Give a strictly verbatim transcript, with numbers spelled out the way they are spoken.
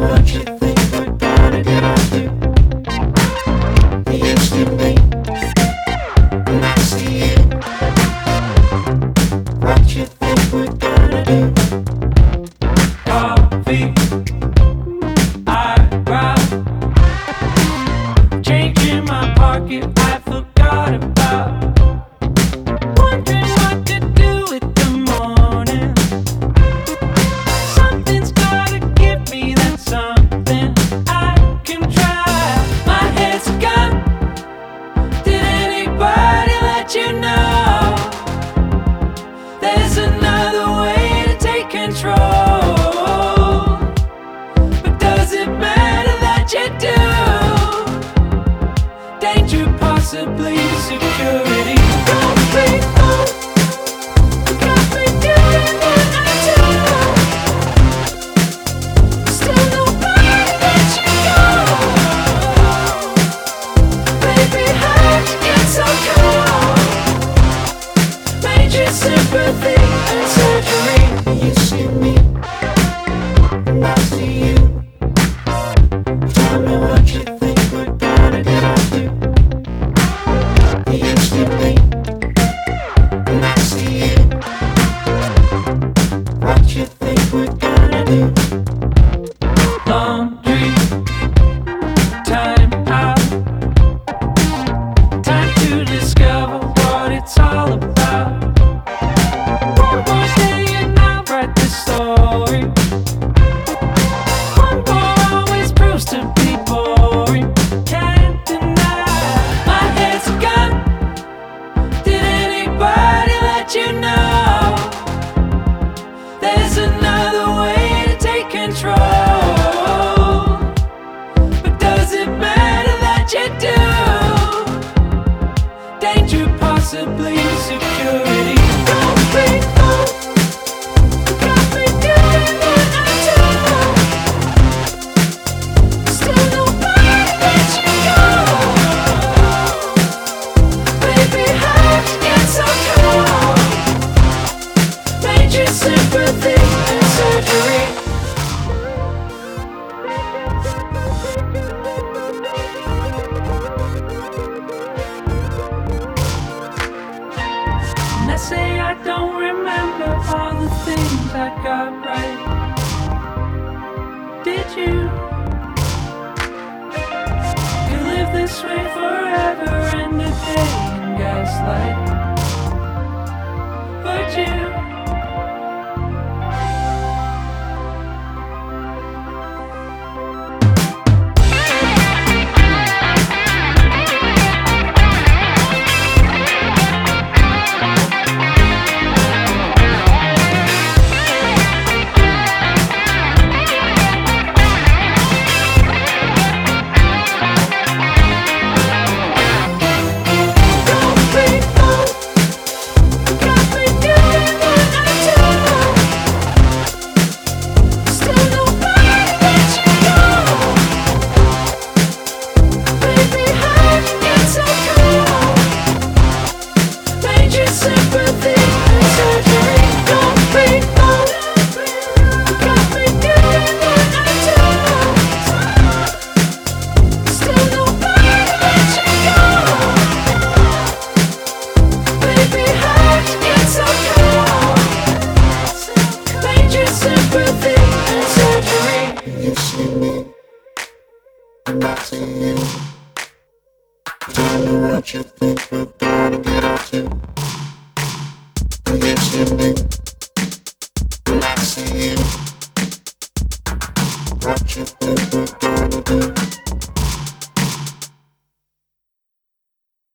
what you think we're gonna get up to. The instant me, when I see you. What you think we're gonna do? Coffee, eyebrow, change in my pocket I forgot about. Wondering what to do with the morning. Something's gotta give me that something I can try. My head's a gun. Did anybody let you know there's another way to take control? But does it matter that you do? Danger, possibly security. Don't be fooled. Got me doing what I do. Still nobody let you go. Baby, how'd you get so cold? Major sympathy and surgery. You see me, and I see you. Tell me what you think we're gonna get up to. The instant me, and I see you. What you think we're gonna do? Laundry, time out. Time to discover what it's all about. One more day and I'll write the story. One more always proves to be boring. Can't deny my head's a gun. Did anybody let you know there's another way to take control? But does it matter that you do? Danger, possibly security. Don't be fooled. Got me doing what I do. Still nobody let you go. Baby, how'd you get so cold? Major sympathy and surgery. And I say I don't remember all the things I got right. Did you? Could live this way forever and a day in gaslight. Would you? Don't be fooled. Got me doing what I do. Still nobody let you go. Baby, how'd you get so cold? Major sympathy and surgery. Don't be fooled. Got me doing what I do. Still nobody let you go. Baby, how'd you get so cold? Major sympathy and surgery. You see me, and I see you. Tell me what you think we're gonna get up to. The instant me, and I see you. What you think we're gonna do?